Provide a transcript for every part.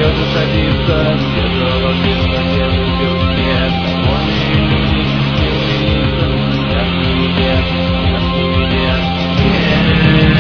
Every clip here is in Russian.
встает и садится, где-то ложится, где-то пьет снег. Довольные люди, счастливые лица, ясный нет, ясный нет.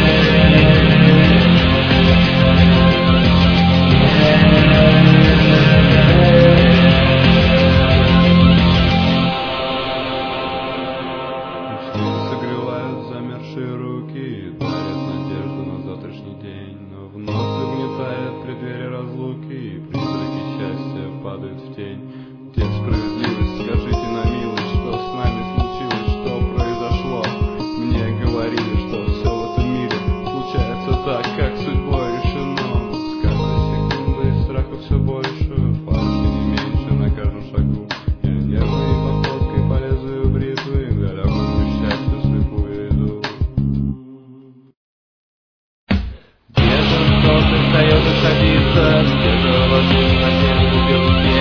Согревают замерзшие руки, дарят надежду на завтрашний день, но вновь угнетает преддверие разлуки, и призраки счастья падают в тень. Где справедливость, скажите на милость, что с нами случилось, что произошло? Мне говорили, что все в этом мире случается так, как судьбой решено. С каждой секундой страха все больше, фальши не меньше на каждом шагу. Я нервной походкой по лезвию бритвы к далекому счастью слепую иду. Где-то кто-то встает и садится, где-то ложится на землю, пьет снег.